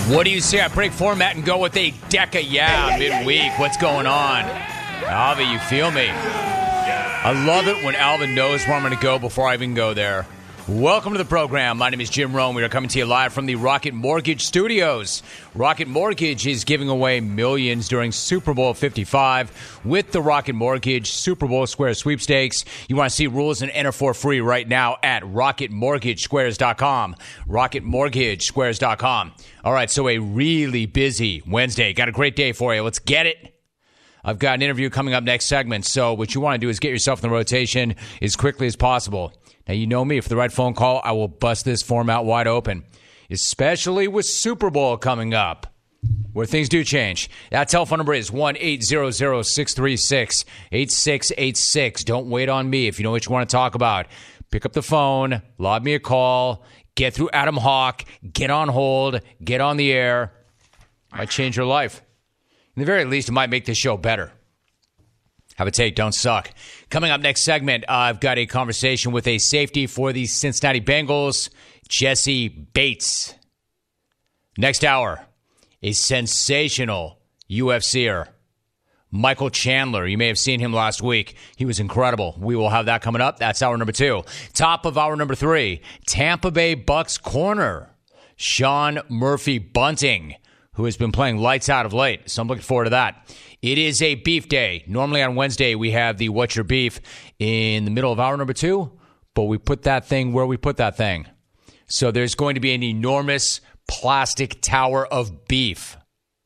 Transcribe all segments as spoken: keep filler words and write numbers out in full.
What do you say I break format and go with a Deca Yeah midweek? What's going on? Alvin, you feel me? I love it when Alvin knows where I'm going to go before I even go there. Welcome to the program. My name is Jim Rome. We are coming to you live from the Rocket Mortgage Studios. Rocket Mortgage is giving away millions during Super Bowl fifty-five with the Rocket Mortgage Super Bowl Square Sweepstakes. You want to see rules and enter for free right now at rocket mortgage squares dot com. rocket mortgage squares dot com. All right, so a really busy Wednesday. Got a great day for you. Let's get it. I've got an interview coming up next segment, so what you want to do is get yourself in the rotation as quickly as possible. Now, you know me. For the right phone call, I will bust this format wide open, especially with Super Bowl coming up, where things do change. That telephone number is one eight hundred, six three six, eight six eight six. Don't wait on me if you know what you want to talk about. Pick up the phone, lob me a call, get through Adam Hawk, get on hold, get on the air. Might change your life. In the very least, it might make this show better. Have a take, don't suck. Coming up next segment, uh, I've got a conversation with a safety for the Cincinnati Bengals, Jesse Bates. Next hour, a sensational U F C er, Michael Chandler. You may have seen him last week. He was incredible. We will have that coming up. That's hour number two. Top of hour number three, Tampa Bay Bucks corner, Sean Murphy Bunting, who has been playing lights out of late. So I'm looking forward to that. It is a beef day. Normally on Wednesday, we have the What's Your Beef in the middle of hour number two, but we put that thing where we put that thing. So there's going to be an enormous plastic tower of beef.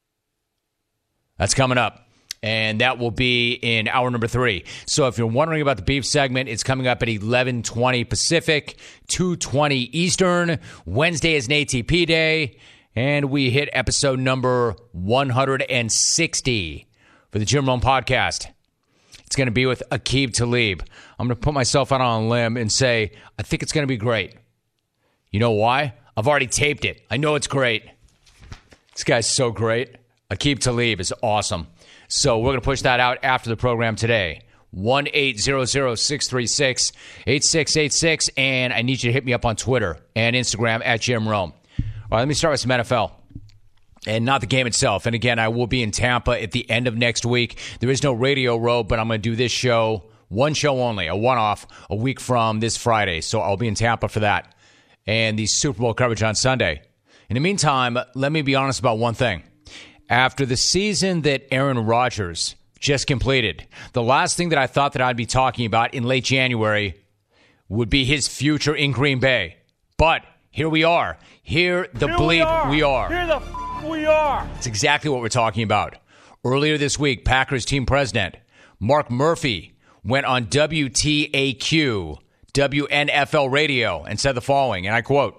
That's coming up, and that will be in hour number three. So if you're wondering about the beef segment, it's coming up at eleven twenty Pacific, two twenty Eastern. Wednesday is an A T P day. And we hit episode number one hundred sixty for the Jim Rome podcast. It's going to be with Aqib Talib. I'm going to put myself out on a limb and say, I think it's going to be great. You know why? I've already taped it. I know it's great. This guy's so great. Aqib Talib is awesome. So we're going to push that out after the program today. one eight hundred, six three six, eight six eight six. And I need you to hit me up on Twitter and Instagram at Jim Rome. All right, let me start with some N F L, and not the game itself. And again, I will be in Tampa at the end of next week. There is no Radio Row, but I'm going to do this show, one show only, a one-off, a week from this Friday. So I'll be in Tampa for that, and the Super Bowl coverage on Sunday. In the meantime, let me be honest about one thing. After the season that Aaron Rodgers just completed, the last thing that I thought that I'd be talking about in late January would be his future in Green Bay. But here we are. Here the Here bleep we are. we are. Here the f- we are. It's exactly what we're talking about. Earlier this week, Packers team president Mark Murphy went on W T A Q, W N F L radio, and said the following, and I quote,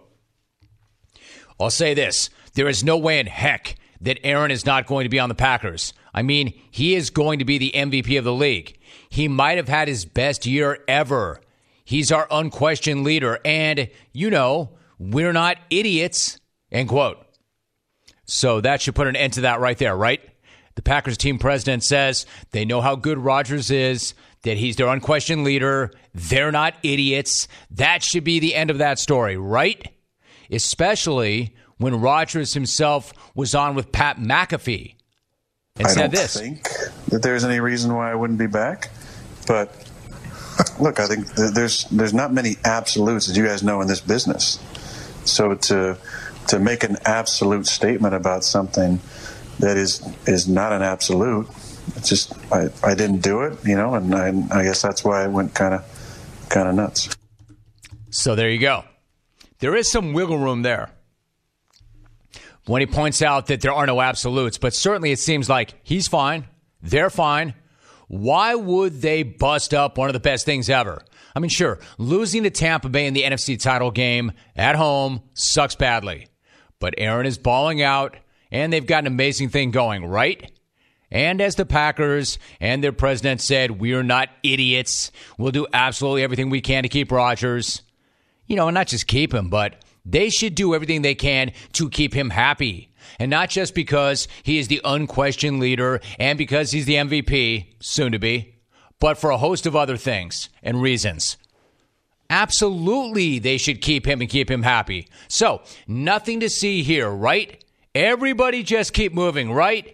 I'll say this, there is no way in heck that Aaron is not going to be on the Packers. I mean, he is going to be the M V P of the league. He might have had his best year ever. He's our unquestioned leader, and, you know, we're not idiots, end quote. So that should put an end to that right there, right? The Packers team president says they know how good Rodgers is, that he's their unquestioned leader. They're not idiots. That should be the end of that story, right? Especially when Rodgers himself was on with Pat McAfee and I said don't this. think that there's any reason why I wouldn't be back, but look, I think there's there's not many absolutes, as you guys know, in this business. So to to make an absolute statement about something that is is not an absolute, it's just I, I didn't do it, you know, and I, I guess that's why I went kind of kind of nuts. So there you go. There is some wiggle room there when he points out that there are no absolutes, but certainly it seems like he's fine, they're fine. Why would they bust up one of the best things ever? I mean, sure, losing to Tampa Bay in the N F C title game at home sucks badly. But Aaron is balling out, and they've got an amazing thing going, right? And as the Packers and their president said, we are not idiots. We'll do absolutely everything we can to keep Rodgers. You know, and not just keep him, but they should do everything they can to keep him happy. And not just because he is the unquestioned leader and because he's the M V P, soon to be, but for a host of other things and reasons. Absolutely, they should keep him and keep him happy. So, nothing to see here, right? Everybody just keep moving, right?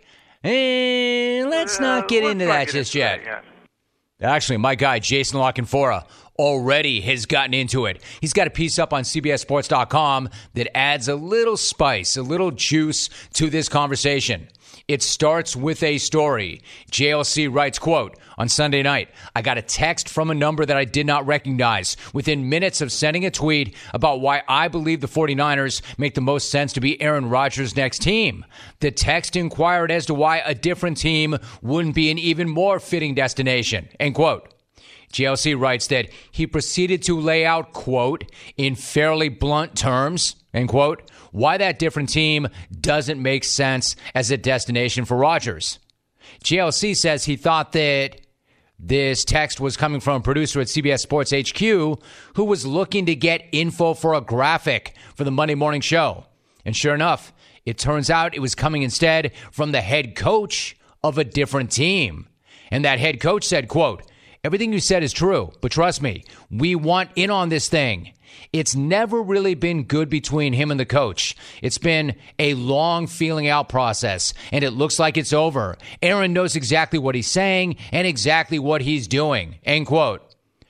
And let's not get Uh, into let's not that get just into yet. that, yeah. Actually, my guy, Jason La Canfora, already has gotten into it. He's got a piece up on C B S Sports dot com that adds a little spice, a little juice to this conversation. It starts with a story. J L C writes, quote, on Sunday night, I got a text from a number that I did not recognize within minutes of sending a tweet about why I believe the 49ers make the most sense to be Aaron Rodgers' next team. The text inquired as to why a different team wouldn't be an even more fitting destination, end quote. J L C writes that he proceeded to lay out, quote, in fairly blunt terms, end quote, why that different team doesn't make sense as a destination for Rodgers. J L C says he thought that this text was coming from a producer at C B S Sports H Q who was looking to get info for a graphic for the Monday morning show. And sure enough, it turns out it was coming instead from the head coach of a different team. And that head coach said, quote, everything you said is true, but trust me, we want in on this thing. It's never really been good between him and the coach. It's been a long feeling out process, and it looks like it's over. Aaron knows exactly what he's saying and exactly what he's doing, end quote.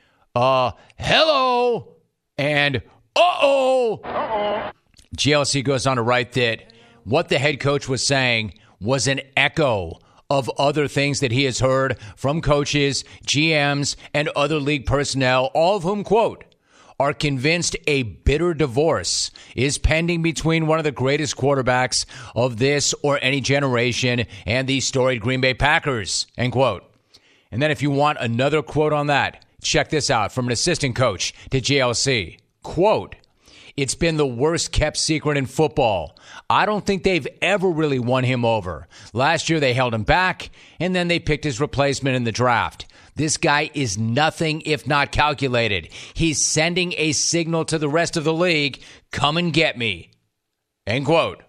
Uh, hello, and uh-oh. Uh-oh. J L C goes on to write that what the head coach was saying was an echo of other things that he has heard from coaches, G Ms, and other league personnel, all of whom, quote, are convinced a bitter divorce is pending between one of the greatest quarterbacks of this or any generation and the storied Green Bay Packers, end quote. And then if you want another quote on that, check this out from an assistant coach to J L C. Quote, it's been the worst kept secret in football. I don't think they've ever really won him over. Last year they held him back, and then they picked his replacement in the draft. This guy is nothing if not calculated. He's sending a signal to the rest of the league, come and get me. End quote.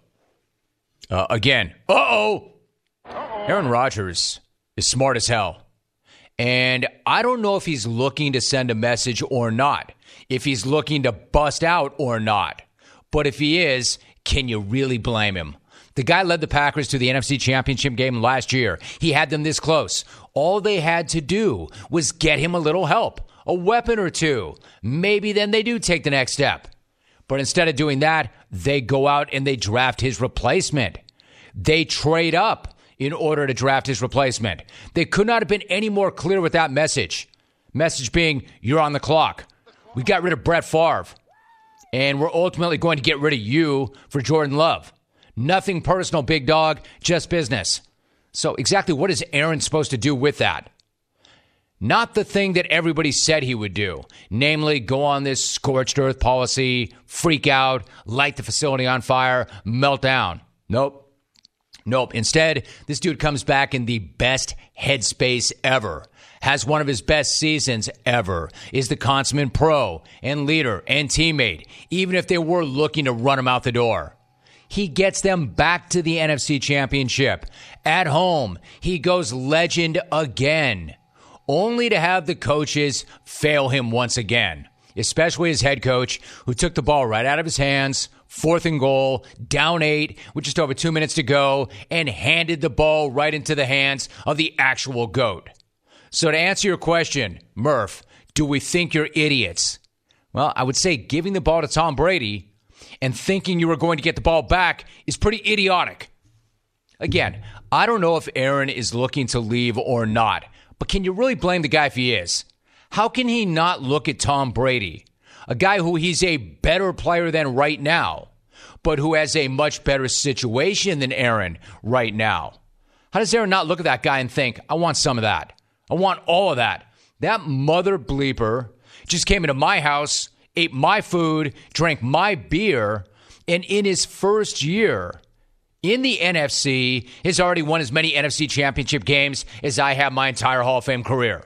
Uh, again, uh-oh. Uh-oh. Aaron Rodgers is smart as hell. And I don't know if he's looking to send a message or not, if he's looking to bust out or not. But if he is, can you really blame him? The guy led the Packers to the N F C Championship game last year. He had them this close. All they had to do was get him a little help, a weapon or two. Maybe then they do take the next step. But instead of doing that, they go out and they draft his replacement. They trade up in order to draft his replacement. They could not have been any more clear with that message. Message being, you're on the clock. We got rid of Brett Favre. And we're ultimately going to get rid of you for Jordan Love. Nothing personal, big dog, just business. So exactly what is Aaron supposed to do with that? Not the thing that everybody said he would do, namely go on this scorched earth policy, freak out, light the facility on fire, melt down. Nope. Nope. Instead, this dude comes back in the best headspace ever, has one of his best seasons ever, is the consummate pro and leader and teammate, even if they were looking to run him out the door. He gets them back to the N F C Championship. At home, he goes legend again, only to have the coaches fail him once again, especially his head coach, who took the ball right out of his hands, fourth and goal, down eight, with just over two minutes to go, and handed the ball right into the hands of the actual GOAT. So to answer your question, Murph, do we think you're idiots? Well, I would say giving the ball to Tom Brady and thinking you were going to get the ball back is pretty idiotic. Again, I don't know if Aaron is looking to leave or not, but can you really blame the guy if he is? How can he not look at Tom Brady, a guy who he's a better player than right now, but who has a much better situation than Aaron right now? How does Aaron not look at that guy and think, I want some of that. I want all of that. That mother bleeper just came into my house, ate my food, drank my beer, and in his first year in the N F C has already won as many N F C championship games as I have my entire Hall of Fame career.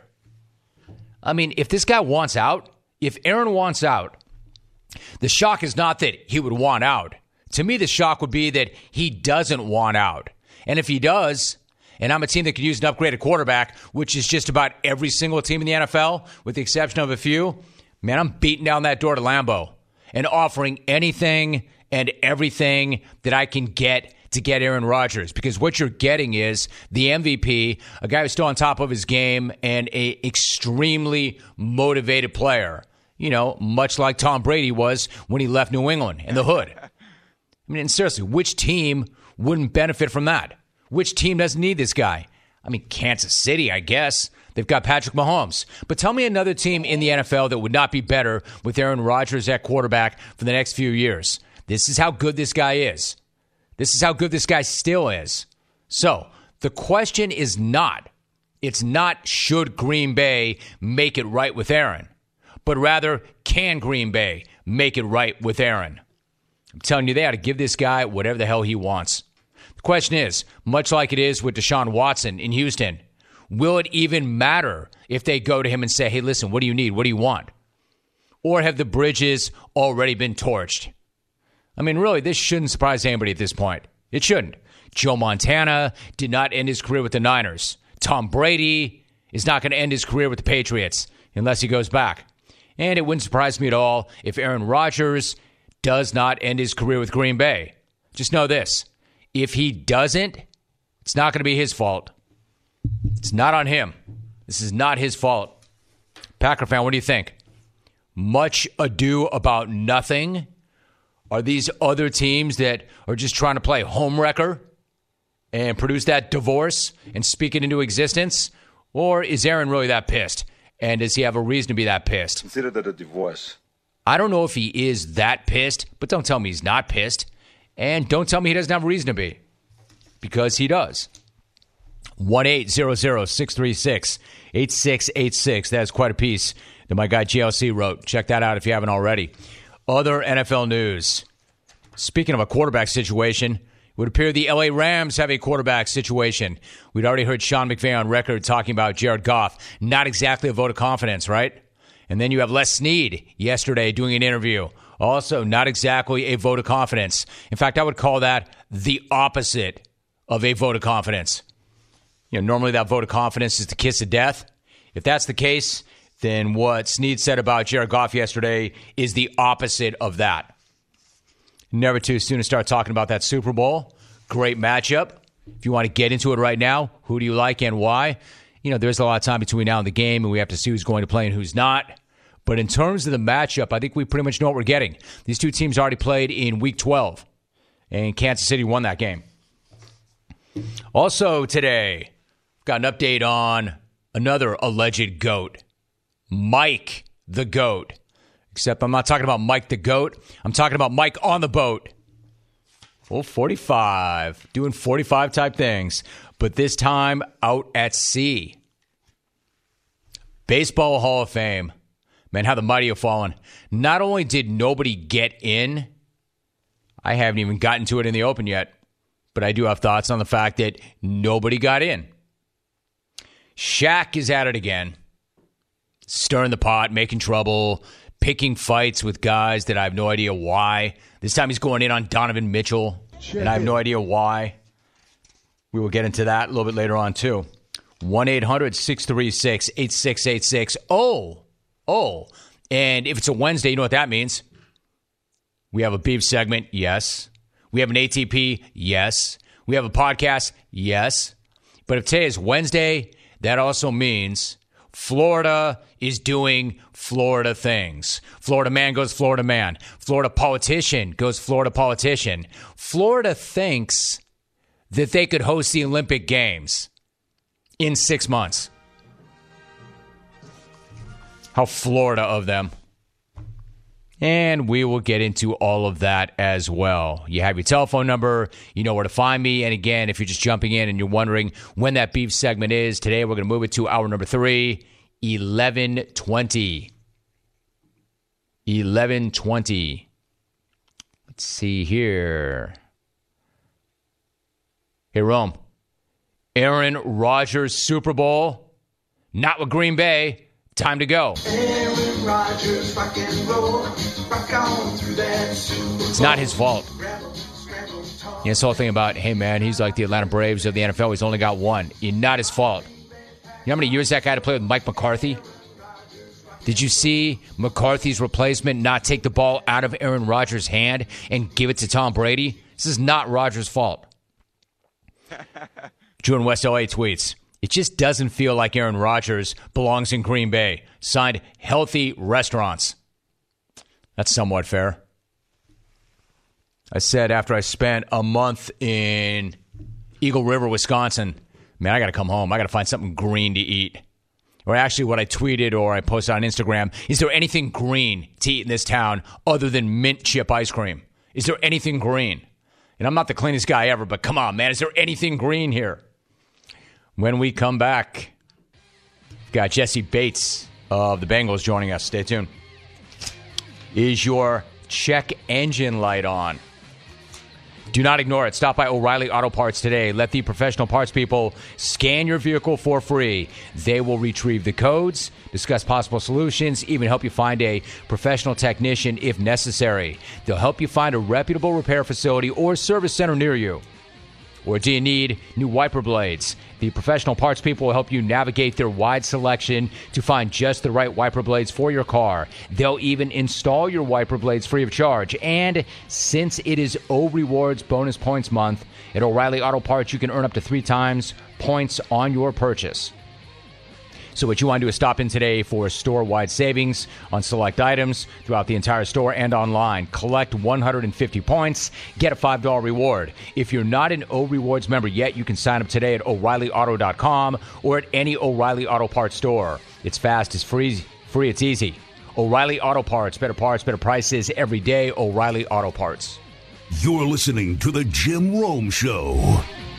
I mean, if this guy wants out, if Aaron wants out, the shock is not that he would want out. To me, the shock would be that he doesn't want out. And if he does, and I'm a team that could use an upgraded quarterback, which is just about every single team in the N F L, with the exception of a few, man, I'm beating down that door to Lambeau and offering anything and everything that I can get to get Aaron Rodgers, because what you're getting is the M V P, a guy who's still on top of his game, and a extremely motivated player. You know, much like Tom Brady was when he left New England in the hood. I mean, and seriously, which team wouldn't benefit from that? Which team doesn't need this guy? I mean, Kansas City, I guess. They've got Patrick Mahomes. But tell me another team in the N F L that would not be better with Aaron Rodgers at quarterback for the next few years. This is how good this guy is. This is how good this guy still is. So the question is not, it's not should Green Bay make it right with Aaron, but rather can Green Bay make it right with Aaron? I'm telling you, they ought to give this guy whatever the hell he wants. The question is, much like it is with Deshaun Watson in Houston, will it even matter if they go to him and say, hey, listen, what do you need? What do you want? Or have the bridges already been torched? I mean, really, this shouldn't surprise anybody at this point. It shouldn't. Joe Montana did not end his career with the Niners. Tom Brady is not going to end his career with the Patriots unless he goes back. And it wouldn't surprise me at all if Aaron Rodgers does not end his career with Green Bay. Just know this. If he doesn't, it's not going to be his fault. It's not on him. This is not his fault. Packer fan, what do you think? Much ado about nothing? Are these other teams that are just trying to play homewrecker and produce that divorce and speak it into existence? Or is Aaron really that pissed? And does he have a reason to be that pissed? Consider that a divorce. I don't know if he is that pissed, but don't tell me he's not pissed. And don't tell me he doesn't have a reason to be. Because he does. one eight hundred six three six eight six eight six. That's quite a piece that my guy G L C wrote. Check that out if you haven't already. Other N F L news. Speaking of a quarterback situation, it would appear the L A Rams have a quarterback situation. We'd already heard Sean McVay on record talking about Jared Goff. Not exactly a vote of confidence, right? And then you have Les Snead yesterday doing an interview. Also, not exactly a vote of confidence. In fact, I would call that the opposite of a vote of confidence. You know, normally that vote of confidence is the kiss of death. If that's the case, then what Snead said about Jared Goff yesterday is the opposite of that. Never too soon to start talking about that Super Bowl. Great matchup. If you want to get into it right now, who do you like and why? You know, there's a lot of time between now and the game, and we have to see who's going to play and who's not. But in terms of the matchup, I think we pretty much know what we're getting. These two teams already played in Week twelve, and Kansas City won that game. Also today, got an update on another alleged GOAT, Mike the GOAT. Except I'm not talking about Mike the GOAT. I'm talking about Mike on the boat. Full forty-five, doing forty-five type things, but this time out at sea. Baseball Hall of Fame. Man, how the mighty have fallen. Not only did nobody get in, I haven't even gotten to it in the open yet, but I do have thoughts on the fact that nobody got in. Shaq is at it again. Stirring the pot, making trouble, picking fights with guys that I have no idea why. This time he's going in on Donovan Mitchell, and I have no idea why. We will get into that a little bit later on, too. one eight hundred six three six eight six eight six. Oh, oh. And if it's a Wednesday, you know what that means. We have a beef segment, yes. We have an A T P, yes. We have a podcast, yes. But if today is Wednesday, that also means Florida is doing Florida things. Florida man goes Florida man. Florida politician goes Florida politician. Florida thinks that they could host the Olympic Games in six months. How Florida of them. And we will get into all of that as well. You have your telephone number. You know where to find me. And again, if you're just jumping in and you're wondering when that beef segment is, today we're going to move it to hour number three, eleven twenty. eleven twenty. Let's see here. Hey, Rome. Aaron Rodgers Super Bowl. Not with Green Bay. Time to go. Aaron Rodgers, rock and roll, rock on through that Super Bowl. It's not his fault. Yeah, this whole thing about, hey, man, he's like the Atlanta Braves of the N F L. He's only got one. It's not his fault. You know how many years that guy had to play with Mike McCarthy? Did you see McCarthy's replacement not take the ball out of Aaron Rodgers' hand and give it to Tom Brady? This is not Rodgers' fault. Drew in West L A tweets, it just doesn't feel like Aaron Rodgers belongs in Green Bay. Signed, healthy restaurants. That's somewhat fair. I said after I spent a month in Eagle River, Wisconsin, man, I got to come home. I got to find something green to eat. Or actually what I tweeted or I posted on Instagram, is there anything green to eat in this town other than mint chip ice cream? Is there anything green? And I'm not the cleanest guy ever, but come on, man, is there anything green here? When we come back, we've got Jesse Bates of the Bengals joining us. Stay tuned. Is your check engine light on? Do not ignore it. Stop by O'Reilly Auto Parts today. Let the professional parts people scan your vehicle for free. They will retrieve the codes, discuss possible solutions, even help you find a professional technician if necessary. They'll help you find a reputable repair facility or service center near you. Or do you need new wiper blades? The professional parts people will help you navigate their wide selection to find just the right wiper blades for your car. They'll even install your wiper blades free of charge. And since it is O Rewards Bonus Points Month, at O'Reilly Auto Parts, you can earn up to three times points on your purchase. So what you want to do is stop in today for store-wide savings on select items throughout the entire store and online. Collect one hundred fifty points, get a five dollars reward. If you're not an O Rewards member yet, you can sign up today at O'Reilly Auto dot com or at any O'Reilly Auto Parts store. It's fast, it's free, free, it's easy. O'Reilly Auto Parts, better parts, better prices every day. O'Reilly Auto Parts. You're listening to The Jim Rome Show.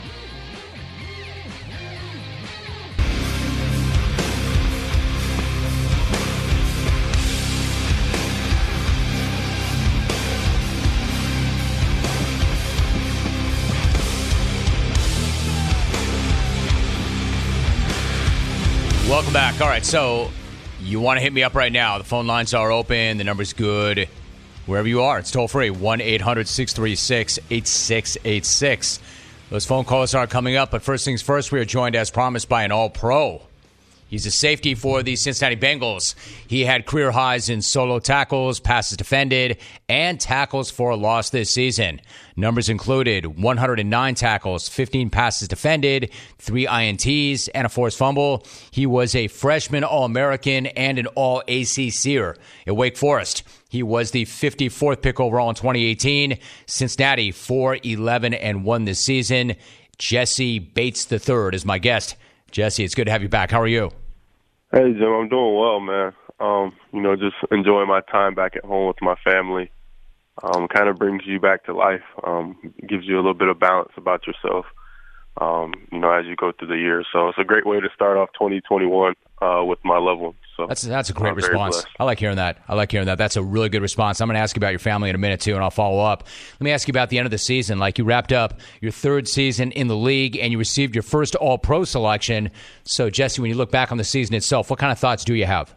Welcome back. All right, so you want to hit me up right now. The phone lines are open. The number's good. Wherever you are, it's toll-free. one eight hundred six three six eight six eight six. Those phone calls are coming up, but first things first, we are joined, as promised, by an all-pro. He's a safety for the Cincinnati Bengals. He had career highs in solo tackles, passes defended, and tackles for a loss this season. Numbers included one hundred nine tackles, fifteen passes defended, three I N Ts, and a forced fumble. He was a freshman All-American and an All-A C C-er at Wake Forest. He was the fifty-fourth pick overall in twenty eighteen. Cincinnati four eleven and one this season. Jesse Bates the third is my guest. Jesse, it's good to have you back. How are you? Hey, Jim, I'm doing well, man. Um, you know, just enjoying my time back at home with my family. Um, kind of brings you back to life. Um, gives you a little bit of balance about yourself, um, you know, as you go through the year. So it's a great way to start off twenty twenty-one uh, with my loved ones. So that's that's a great I'm response. I like hearing that. I like hearing that. That's a really good response. I'm going to ask you about your family in a minute, too, and I'll follow up. Let me ask you about the end of the season. Like, you wrapped up your third season in the league, and you received your first All-Pro selection. So, Jesse, when you look back on the season itself, what kind of thoughts do you have?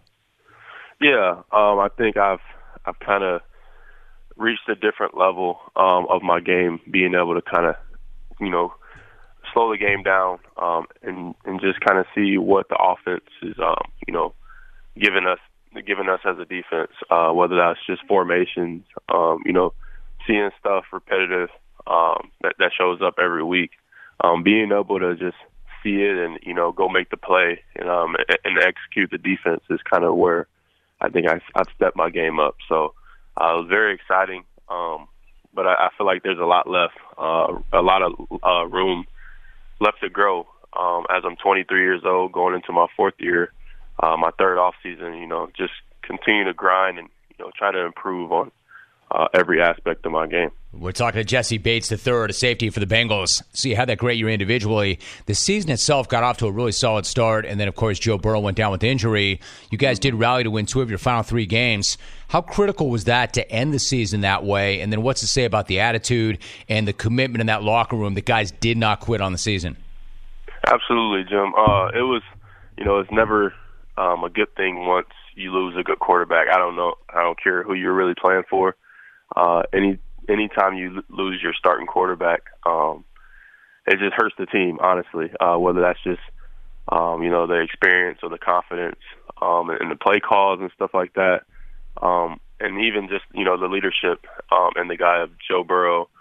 Yeah, um, I think I've I've kind of reached a different level um, of my game, being able to kind of, you know, slow the game down um, and, and just kind of see what the offense is, um, you know, giving us giving us as a defense, uh, whether that's just formations, um, you know, seeing stuff repetitive um, that, that shows up every week, um, being able to just see it and, you know, go make the play and, um, and execute the defense is kind of where I think I, I've stepped my game up. So uh, it was very exciting, um, but I, I feel like there's a lot left, uh, a lot of uh, room left to grow. Um, as I'm twenty-three years old, going into my fourth year, uh, my third off season, you know, just continue to grind and, you know, try to improve on uh, every aspect of my game. We're talking to Jesse Bates the third, a safety for the Bengals. So you had that great year individually. The season itself got off to a really solid start, and then, of course, Joe Burrow went down with injury. You guys did rally to win two of your final three games. How critical was that to end the season that way? And then what's to say about the attitude and the commitment in that locker room that guys did not quit on the season? Absolutely, Jim. Uh, it was, you know, it's never um, a good thing once you lose a good quarterback. I don't know. I don't care who you're really playing for. Uh, any anytime you lose your starting quarterback, um, it just hurts the team, honestly, uh, whether that's just, um, you know, the experience or the confidence um, and the play calls and stuff like that. Um, and even just, you know, the leadership um, and the guy of Joe Burrow,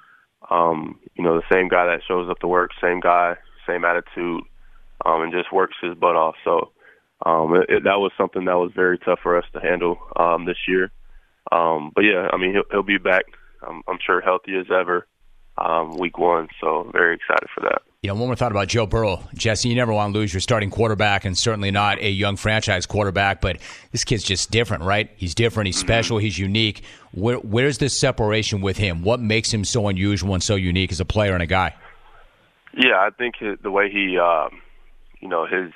Um, you know, the same guy that shows up to work, same guy, same attitude, um, and just works his butt off. So um, it, it, that was something that was very tough for us to handle um, this year. Um, but, yeah, I mean, he'll, he'll be back, um, I'm sure, healthy as ever um, week one. So very excited for that. You know, one more thought about Joe Burrow. Jesse, you never want to lose your starting quarterback, and certainly not a young franchise quarterback, but this kid's just different, right? He's different. He's special. He's unique. Where, where's this separation with him? What makes him so unusual and so unique as a player and a guy? Yeah, I think his, the way he, um, you know, his,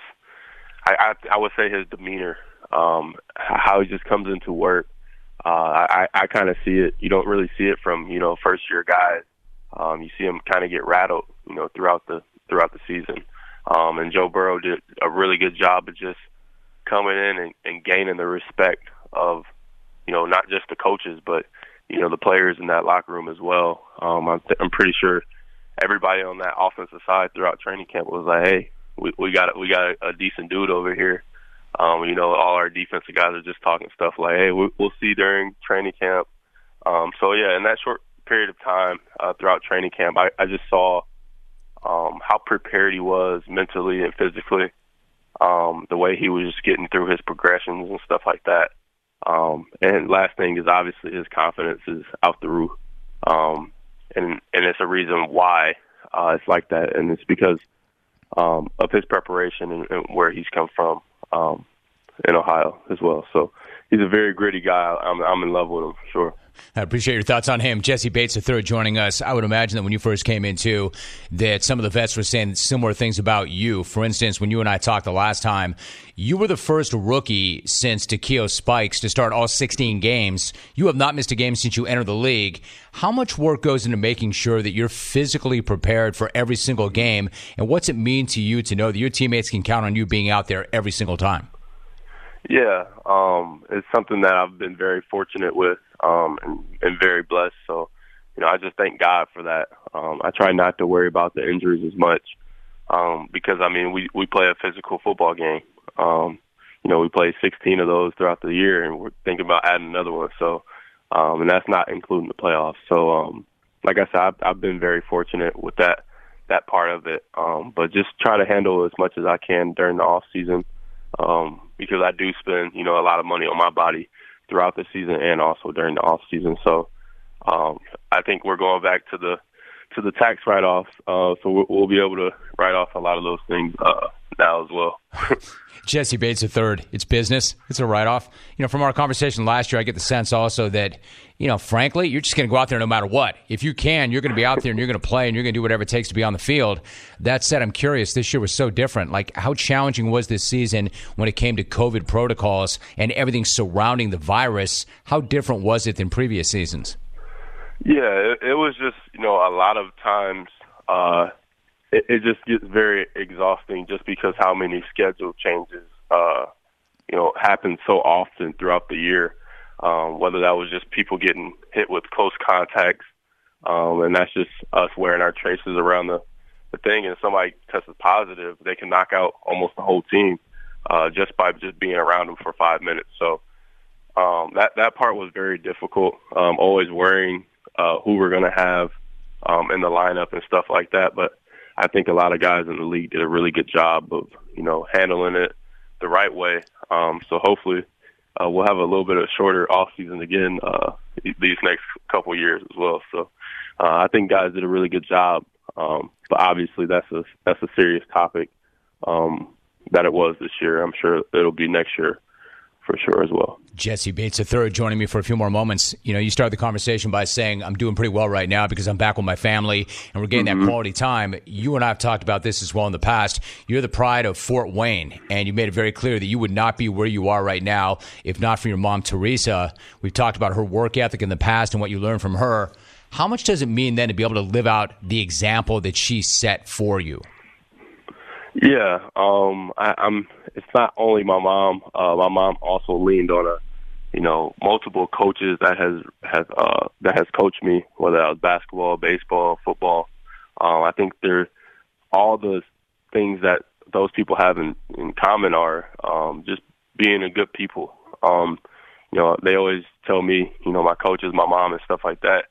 I, I, I would say his demeanor, um, how he just comes into work. Uh, I, I kind of see it. You don't really see it from, you know, first-year guys. Um, you see him kind of get rattled, you know, throughout the throughout the season. Um, and Joe Burrow did a really good job of just coming in and, and gaining the respect of, you know, not just the coaches, but, you know, the players in that locker room as well. Um, I'm, th- I'm pretty sure everybody on that offensive side throughout training camp was like, hey, we, we got we got a, a decent dude over here. Um, you know, all our defensive guys are just talking stuff like, hey, we, we'll see during training camp. Um, so, yeah, in that short period of time uh, throughout training camp, I, I just saw um, how prepared he was mentally and physically, um, the way he was just getting through his progressions and stuff like that. Um, and last thing is obviously his confidence is out the roof. Um, and, and it's a reason why uh, it's like that, and it's because um, of his preparation and, and where he's come from um, in Ohio as well. So he's a very gritty guy. I'm, I'm in love with him, for sure. I appreciate your thoughts on him. Jesse Bates the third joining us. I would imagine that when you first came in, too, that some of the vets were saying similar things about you. For instance, when you and I talked the last time, you were the first rookie since Takeo Spikes to start all sixteen games. You have not missed a game since you entered the league. How much work goes into making sure that you're physically prepared for every single game, and what's it mean to you to know that your teammates can count on you being out there every single time? Yeah, um, it's something that I've been very fortunate with um, and, and very blessed. So, you know, I just thank God for that. Um, I try not to worry about the injuries as much um, because, I mean, we, we play a physical football game. Um, you know, we play sixteen of those throughout the year, and we're thinking about adding another one. So, um, and that's not including the playoffs. So, um, like I said, I've, I've been very fortunate with that that part of it. Um, but just try to handle as much as I can during the off season. Um, because I do spend, you know, a lot of money on my body throughout the season and also during the off season. So, um, I think we're going back to the, to the tax write-offs. Uh, so we'll, we'll be able to write off a lot of those things, uh, now as well. Jesse Bates the third. It's business. It's a write-off. You know, from our conversation last year, I get the sense also that, you know, frankly, you're just going to go out there no matter what. If you can, you're going to be out there and you're going to play and you're going to do whatever it takes to be on the field. That said, I'm curious, this year was so different. Like, how challenging was this season when it came to COVID protocols and everything surrounding the virus? How different was it than previous seasons? Yeah, it, it was just, you know, a lot of times uh, it, it just gets very exhausting just because how many schedule changes, uh, you know, happen so often throughout the year. Um, whether that was just people getting hit with close contacts, um, and that's just us wearing our traces around the, the thing, and if somebody tests positive, they can knock out almost the whole team uh, just by just being around them for five minutes. So um, that, that part was very difficult, um, always worrying uh, who we're going to have um, in the lineup and stuff like that. But I think a lot of guys in the league did a really good job of, you know, handling it the right way. Um, so hopefully uh, we'll have a little bit of shorter off season again uh, these next couple of years as well. So uh, I think guys did a really good job. Um, but obviously that's a that's a serious topic um, that it was this year. I'm sure it'll be next year for sure as well. Jesse Bates the third joining me for a few more moments. You know, you started the conversation by saying I'm doing pretty well right now because I'm back with my family and we're getting mm-hmm. that quality time. You and I have talked about this as well in the past. You're the pride of Fort Wayne, and you made it very clear that you would not be where you are right now if not for your mom, Teresa. We've talked about her work ethic in the past and what you learned from her. How much does it mean then to be able to live out the example that she set for you? Yeah, um, I, I'm. It's not only my mom. Uh, my mom also leaned on a, you know, multiple coaches that has has uh, that has coached me, whether that was basketball, baseball, football. Um, I think they're all the things that those people have in, in common are um, just being a good people. Um, you know, they always tell me, you know, my coaches, my mom, and stuff like that,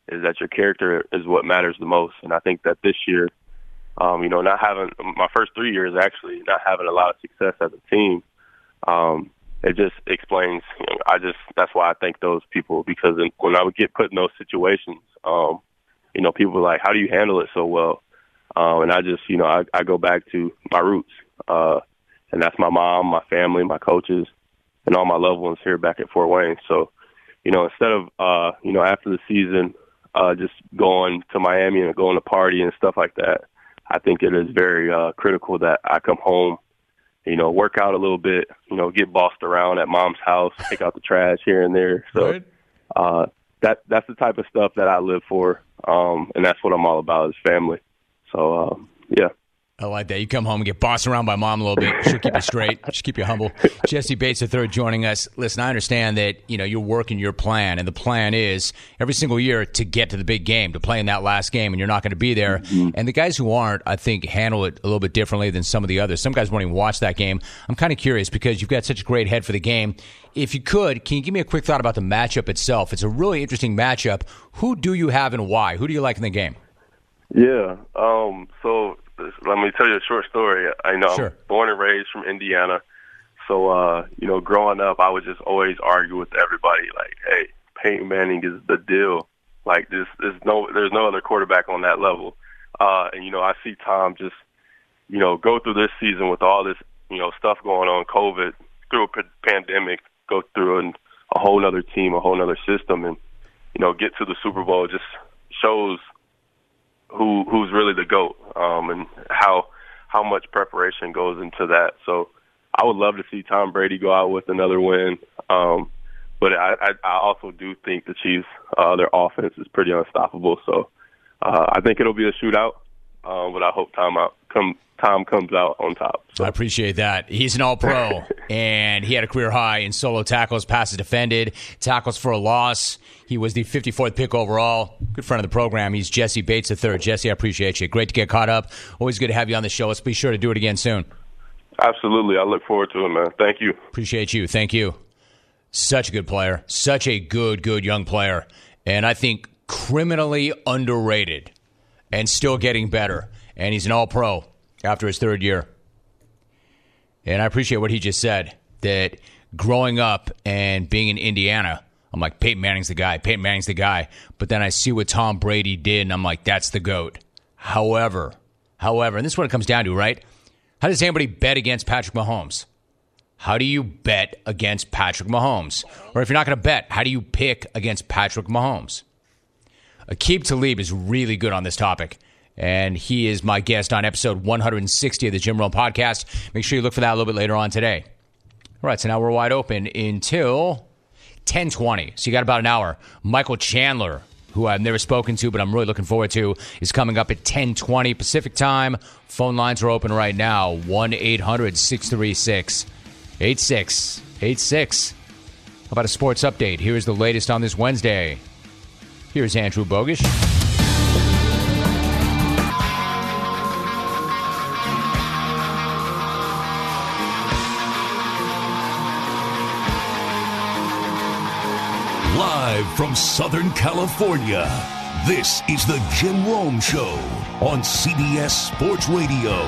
is that your character is what matters the most. And I think that this year, um, you know, not having my first three years actually not having a lot of success as a team, um, it just explains. You know, I just that's why I thank those people, because when I would get put in those situations, um, you know, people were like, "How do you handle it so well?" Um, and I just, you know, I, I go back to my roots, uh, and that's my mom, my family, my coaches, and all my loved ones here back at Fort Wayne. So, you know, instead of, uh, you know, after the season, uh, just going to Miami and going to party and stuff like that, I think it is very uh, critical that I come home, you know, work out a little bit, you know, get bossed around at mom's house, take out the trash here and there. So right. uh, that that's the type of stuff that I live for, um, and that's what I'm all about is family. So, um, yeah. I like that. You come home and get bossed around by mom a little bit. She'll keep you straight. She'll keep you humble. Jesse Bates the third joining us. Listen, I understand that, you know, you're working your plan, and the plan is every single year to get to the big game, to play in that last game, and you're not going to be there. Mm-hmm. And the guys who aren't, I think, handle it a little bit differently than some of the others. Some guys won't even watch that game. I'm kind of curious because you've got such a great head for the game. If you could, can you give me a quick thought about the matchup itself? It's a really interesting matchup. Who do you have and why? Who do you like in the game? Yeah, um, so let me tell you a short story. I know sure. I'm born and raised from Indiana, so uh, you know, growing up, I would just always argue with everybody, like, "Hey, Peyton Manning is the deal. Like, this, there's no, there's no other quarterback on that level." Uh, and you know, I see Tom just, you know, go through this season with all this, you know, stuff going on, COVID, through a p- pandemic, go through an, a whole other team, a whole other system, and you know, get to the Super Bowl. It just shows who who's really the GOAT, um, and how how much preparation goes into that. So I would love to see Tom Brady go out with another win, um, but I, I, I also do think the Chiefs, uh, their offense is pretty unstoppable. So uh, I think it'll be a shootout, um, but I hope Tom out come Tom comes out on top. So. I appreciate that. He's an all-pro, and he had a career high in solo tackles, passes defended, tackles for a loss. He was the fifty-fourth pick overall. Good friend of the program. He's Jesse Bates the third. Jesse, I appreciate you. Great to get caught up. Always good to have you on the show. Let's be sure to do it again soon. Absolutely. I look forward to it, man. Thank you. Appreciate you. Thank you. Such a good player. Such a good, good young player. And I think criminally underrated and still getting better. And he's an all-pro after his third year. And I appreciate what he just said, that growing up and being in Indiana, I'm like, Peyton Manning's the guy. Peyton Manning's the guy. But then I see what Tom Brady did, and I'm like, that's the GOAT. However, however, and this is what it comes down to, right? How does anybody bet against Patrick Mahomes? How do you bet against Patrick Mahomes? Or if you're not going to bet, how do you pick against Patrick Mahomes? Aqib Talib is really good on this topic, and he is my guest on episode one sixty of the Jim Rome Podcast. Make sure you look for that a little bit later on today. All right, so now we're wide open until ten twenty. So you got about an hour. Michael Chandler, who I've never spoken to, but I'm really looking forward to, is coming up at ten twenty Pacific time. Phone lines are open right now. one eight hundred six three six eight six eight six. How about a sports update? Here's the latest on this Wednesday. Here's Andrew Bogish. Live from Southern California, this is the Jim Rome Show on C B S Sports Radio.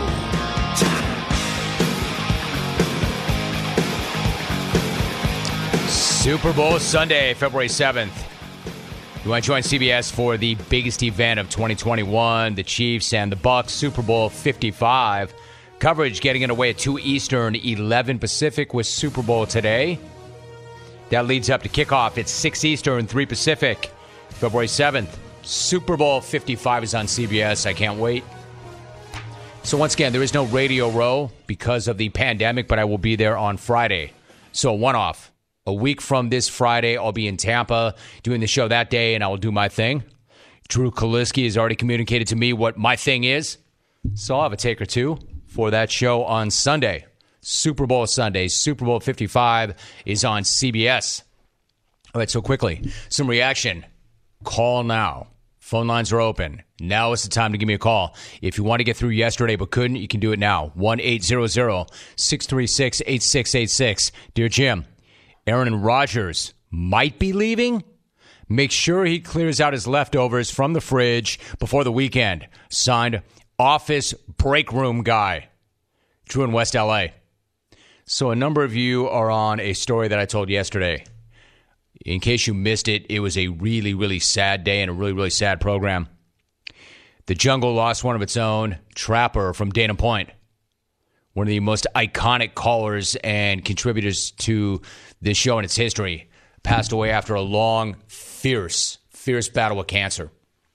Super Bowl Sunday, February seventh. You want to join C B S for the biggest event of twenty twenty-one, the Chiefs and the Bucs, Super Bowl fifty-five. Coverage getting underway at two Eastern, eleven Pacific with Super Bowl today. That leads up to kickoff at six Eastern, three Pacific, February seventh. Super Bowl fifty-five is on C B S. I can't wait. So once again, there is no Radio Row because of the pandemic, but I will be there on Friday. So one-off. A week from this Friday, I'll be in Tampa doing the show that day, and I will do my thing. Drew Kaliski has already communicated to me what my thing is, so I'll have a take or two for that show on Sunday. Super Bowl Sunday, Super Bowl fifty-five is on C B S. All right, so quickly, some reaction. Call now. Phone lines are open. Now is the time to give me a call. If you want to get through yesterday but couldn't, you can do it now. one eight hundred six three six eight six eight six. Dear Jim, Aaron Rodgers might be leaving. Make sure he clears out his leftovers from the fridge before the weekend. Signed, Office Break Room Guy. Drew in West L A. So a number of you are on a story that I told yesterday. In case you missed it, it was a really, really sad day and a really, really sad program. The Jungle lost one of its own, Trapper from Dana Point. One of the most iconic callers and contributors to this show in its history. Passed away after a long, fierce, fierce battle with cancer.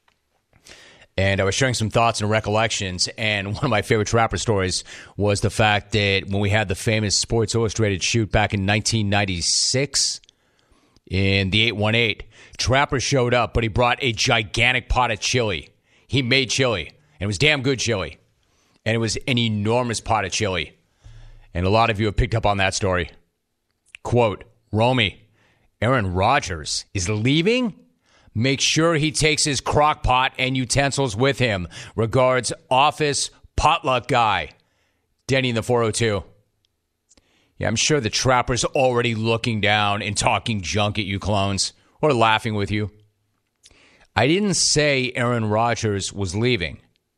And I was sharing some thoughts and recollections, and one of my favorite Trapper stories was the fact that when we had the famous Sports Illustrated shoot back in nineteen ninety-six in the eight one eight, Trapper showed up, but he brought a gigantic pot of chili. He made chili, and it was damn good chili. And it was an enormous pot of chili. And a lot of you have picked up on that story. Quote, Romy, Aaron Rodgers is leaving? Make sure he takes his crock pot and utensils with him. Regards, Office Potluck Guy. Denny in the four oh two. Yeah, I'm sure the Trapper's already looking down and talking junk at you clones. Or laughing with you. I didn't say Aaron Rodgers was leaving.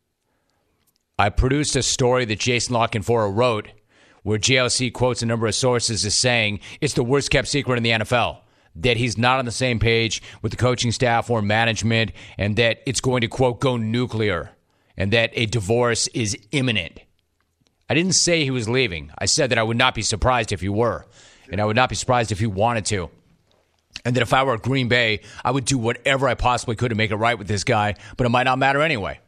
I produced a story that Jason Lockenfora wrote where J L C quotes a number of sources as saying it's the worst kept secret in the N F L. That he's not on the same page with the coaching staff or management, and that it's going to, quote, go nuclear, and that a divorce is imminent. I didn't say he was leaving. I said that I would not be surprised if he were, and I would not be surprised if he wanted to. And that if I were at Green Bay, I would do whatever I possibly could to make it right with this guy, but it might not matter anyway.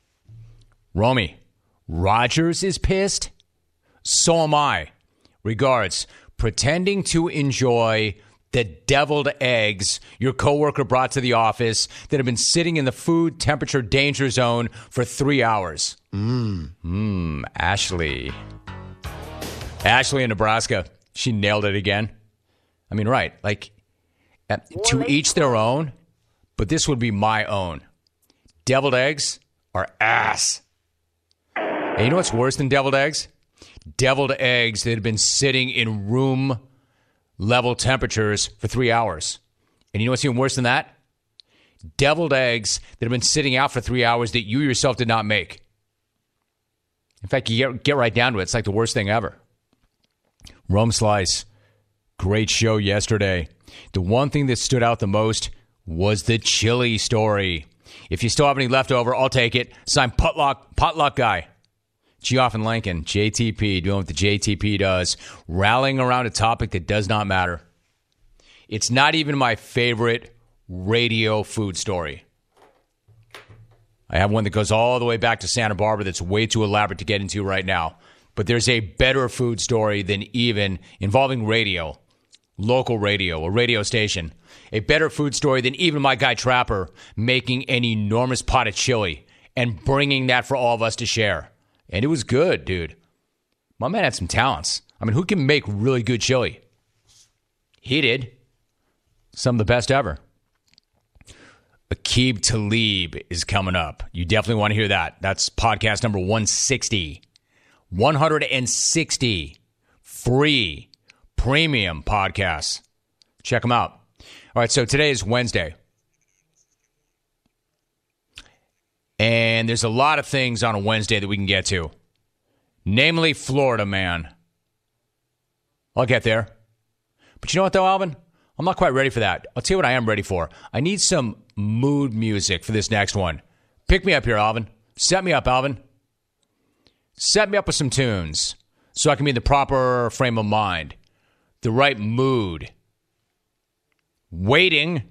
Romy, Rodgers is pissed? So am I. Regards, pretending to enjoy the deviled eggs your coworker brought to the office that have been sitting in the food temperature danger zone for three hours. Mmm. Mmm. Ashley. Ashley in Nebraska. She nailed it again. I mean, right. Like, uh, to each their own, but this would be my own. Deviled eggs are ass. And you know what's worse than deviled eggs? Deviled eggs that have been sitting in room level temperatures for three hours. And you know what's even worse than that? Deviled eggs that have been sitting out for three hours that you yourself did not make. In fact, you get, get right down to it. It's like the worst thing ever. Rome Slice. Great show yesterday. The one thing that stood out the most was the chili story. If you still have any leftover, I'll take it. Signed Potluck, Potluck Guy. Geoff and Lincoln, J T P, doing what the J T P does, rallying around a topic that does not matter. It's not even my favorite radio food story. I have one that goes all the way back to Santa Barbara that's way too elaborate to get into right now. But there's a better food story than even involving radio, local radio, a radio station. A better food story than even my guy Trapper making an enormous pot of chili and bringing that for all of us to share. And it was good, dude. My man had some talents. I mean, who can make really good chili? He did. Some of the best ever. Aqib Talib is coming up. You definitely want to hear that. That's podcast number one sixty. one hundred sixty free premium podcasts. Check them out. All right, so today is Wednesday. And there's a lot of things on a Wednesday that we can get to. Namely, Florida Man. I'll get there. But you know what, though, Alvin? I'm not quite ready for that. I'll tell you what I am ready for. I need some mood music for this next one. Pick me up here, Alvin. Set me up, Alvin. Set me up with some tunes so I can be in the proper frame of mind. The right mood. Waiting.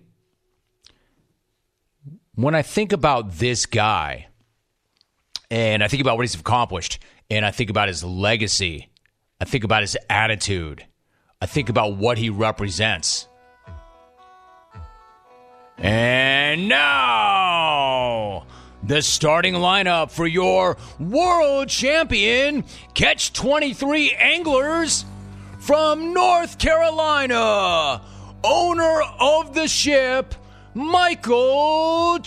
When I think about this guy, and I think about what he's accomplished, and I think about his legacy, I think about his attitude, I think about what he represents. And now, the starting lineup for your world champion Catch twenty-three anglers from North Carolina, owner of the ship, Michael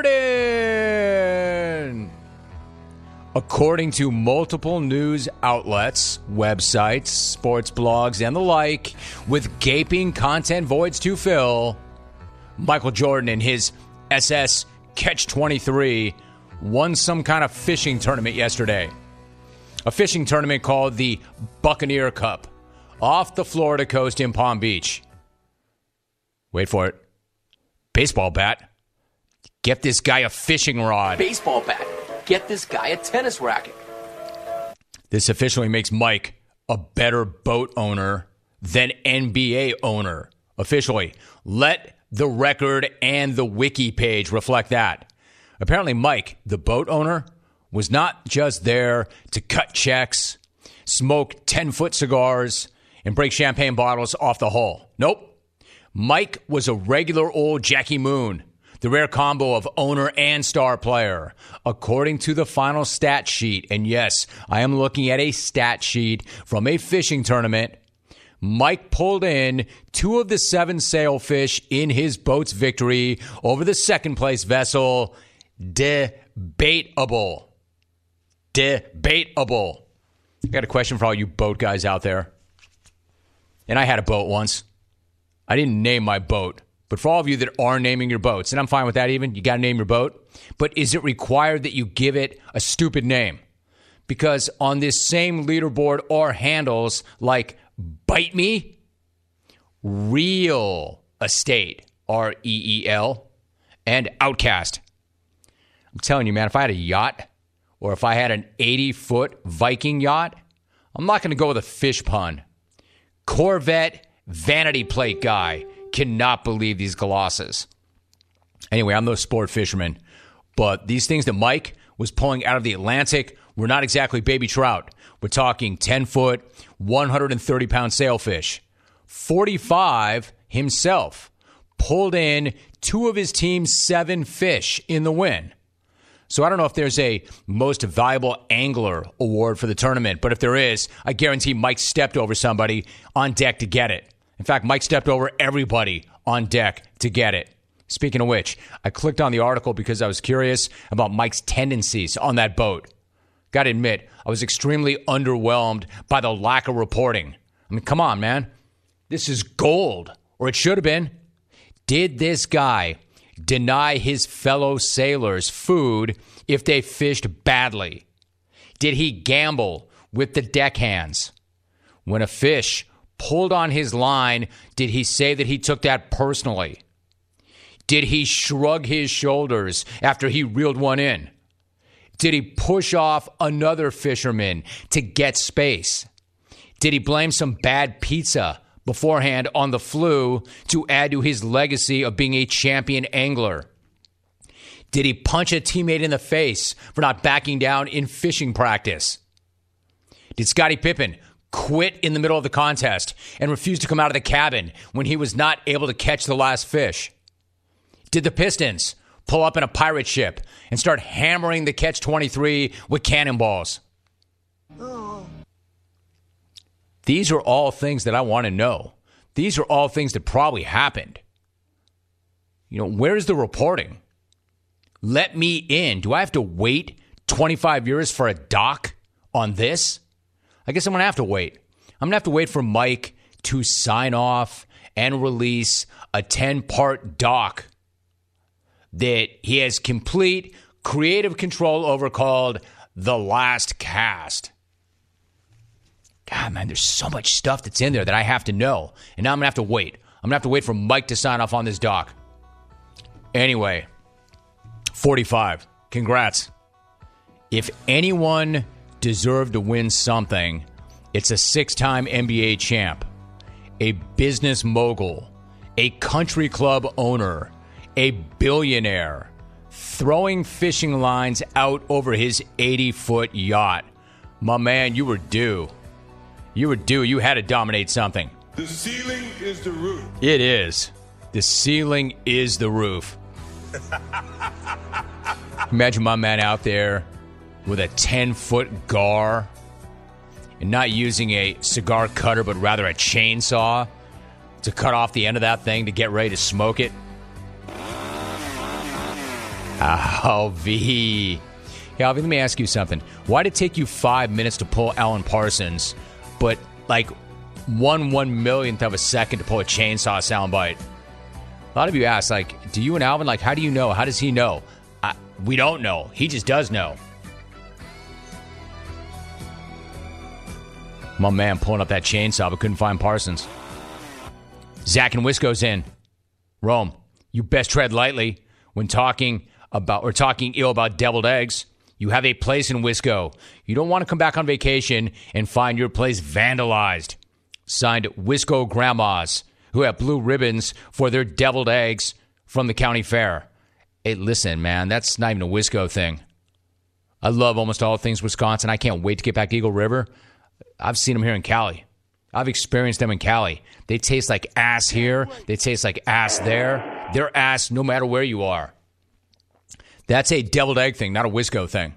Jordan. According to multiple news outlets, websites, sports blogs, and the like, with gaping content voids to fill, Michael Jordan and his S S Catch twenty-three won some kind of fishing tournament yesterday. A fishing tournament called the Buccaneer Cup off the Florida coast in Palm Beach. Wait for it. Baseball bat. Get this guy a fishing rod. Baseball bat. Get this guy a tennis racket. This officially makes Mike a better boat owner than N B A owner. Officially. Let the record and the wiki page reflect that. Apparently Mike, the boat owner, was not just there to cut checks, smoke ten-foot cigars, and break champagne bottles off the hull. Nope. Mike was a regular old Jackie Moon, the rare combo of owner and star player. According to the final stat sheet, and yes, I am looking at a stat sheet from a fishing tournament, Mike pulled in two of the seven sailfish in his boat's victory over the second-place vessel. Debatable. Debatable. I got a question for all you boat guys out there. And I had a boat once. I didn't name my boat. But for all of you that are naming your boats, and I'm fine with that even, you got to name your boat. But is it required that you give it a stupid name? Because on this same leaderboard are handles like Bite Me, Real Estate, R E E L, and Outcast. I'm telling you, man, if I had a yacht or if I had an eighty-foot Viking yacht, I'm not going to go with a fish pun. Corvette vanity plate guy cannot believe these glosses. Anyway, I'm no sport fisherman, but these things that Mike was pulling out of the Atlantic were not exactly baby trout. We're talking ten-foot, one hundred thirty pound sailfish. forty-five himself pulled in two of his team's seven fish in the win. So I don't know if there's a most valuable angler award for the tournament, but if there is, I guarantee Mike stepped over somebody on deck to get it. In fact, Mike stepped over everybody on deck to get it. Speaking of which, I clicked on the article because I was curious about Mike's tendencies on that boat. Got to admit, I was extremely underwhelmed by the lack of reporting. I mean, come on, man. This is gold, or it should have been. Did this guy deny his fellow sailors food if they fished badly? Did he gamble with the deckhands? When a fish pulled on his line, did he say that he took that personally? Did he shrug his shoulders after he reeled one in? Did he push off another fisherman to get space? Did he blame some bad pizza beforehand on the flu to add to his legacy of being a champion angler? Did he punch a teammate in the face for not backing down in fishing practice? Did Scottie Pippen quit in the middle of the contest and refuse to come out of the cabin when he was not able to catch the last fish? Did the Pistons pull up in a pirate ship and start hammering the Catch twenty-three with cannonballs? Oh. These are all things that I want to know. These are all things that probably happened. You know, where's the reporting? Let me in. Do I have to wait twenty-five years for a doc on this? I guess I'm going to have to wait. I'm going to have to wait for Mike to sign off and release a ten-part doc that he has complete creative control over called The Last Cast. God, man, there's so much stuff that's in there that I have to know. And now I'm going to have to wait. I'm going to have to wait for Mike to sign off on this doc. Anyway, forty-five. Congrats. If anyone deserved to win something, it's a six-time N B A champ, a business mogul, a country club owner, a billionaire, throwing fishing lines out over his eighty-foot yacht. My man, you were due. You were due. You had to dominate something. The ceiling is the roof. It is. The ceiling is the roof. Imagine my man out there with a ten-foot gar and not using a cigar cutter, but rather a chainsaw to cut off the end of that thing to get ready to smoke it. Oh, V. Hey, Alvy, let me ask you something. Why did it take you five minutes to pull Alan Parsons, but like one one millionth of a second to pull a chainsaw soundbite? A lot of you ask, like, do you and Alvin, like, how do you know? How does he know? I, we don't know. He just does know. My man pulling up that chainsaw but couldn't find Parsons. Zach and Wisco's in. Rome, you best tread lightly when talking about or talking ill about deviled eggs. You have a place in Wisco. You don't want to come back on vacation and find your place vandalized. Signed, Wisco Grandmas, who have blue ribbons for their deviled eggs from the county fair. Hey, listen, man, that's not even a Wisco thing. I love almost all things Wisconsin. I can't wait to get back to Eagle River. I've seen them here in Cali. I've experienced them in Cali. They taste like ass here. They taste like ass there. They're ass no matter where you are. That's a deviled egg thing, not a Wisco thing.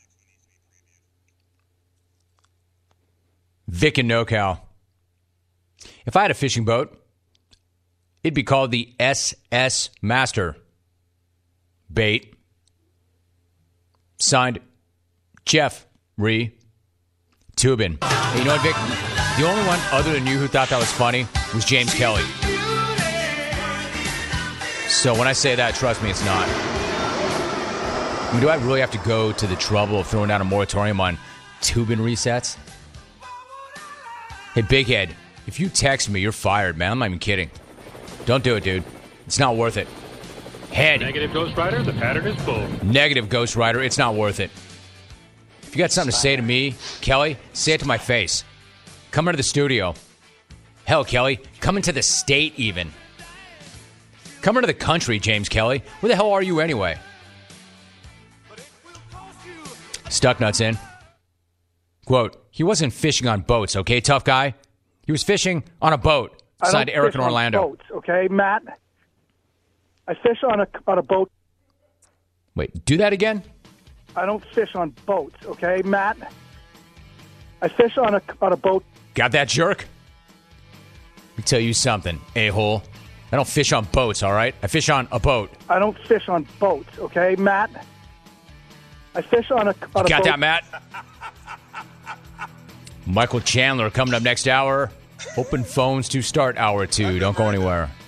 Vic and NoCal. If I had a fishing boat, it'd be called the S S Master. Bait. Signed, Jeff Ree Tubin. Hey, you know what, Vic? The only one other than you who thought that was funny was James Kelly. So when I say that, trust me, it's not. I mean, do I really have to go to the trouble of throwing down a moratorium on Tubin resets? Hey, Big Head, if you text me, you're fired, man. I'm not even kidding. Don't do it, dude. It's not worth it. Head. Negative Ghost Rider, the pattern is full. Negative Ghost Rider, it's not worth it. If you got something to say to me, Kelly, say it to my face. Come into the studio. Hell, Kelly, come into the state even. Come into the country, James Kelly. Where the hell are you anyway? Stucknuts in. Quote, he wasn't fishing on boats, okay, tough guy? He was fishing on a boat. Signed Eric in Orlando. Boats, okay, Matt? I fish on a, on a boat. Wait, do that again? I don't fish on boats, okay, Matt? I fish on a, on a boat. Got that, jerk? Let me tell you something, a-hole. I don't fish on boats, all right? I fish on a boat. I don't fish on boats, okay, Matt? I fish on a, on a Got boat. that, Matt? Michael Chandler coming up next hour. Open phones to start hour two. Don't go anywhere.